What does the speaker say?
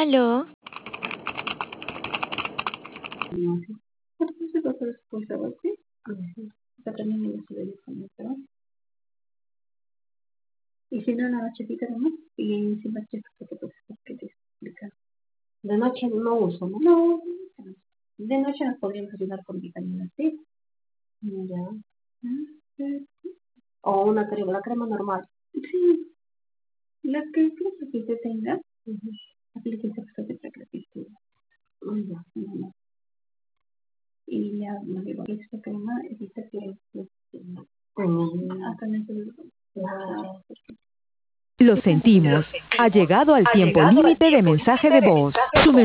Aló, No sé. ¿Por qué se pasa responsable? ¿Sí? Acá también me se debe conectar. Y si no, la nochecita nomás. Y encima que te explica. De noche no uso, ¿no? No, de noche nos podríamos ayudar con vitamina C. Ya. Sí, O una crema, la crema normal. sí, la que usted tenga, aplíquese sobre la crepística. Ya. Y ya, no digo, esta crema evita que hasta no se lo sentimos. Ha llegado al tiempo límite de mensaje de voz. Su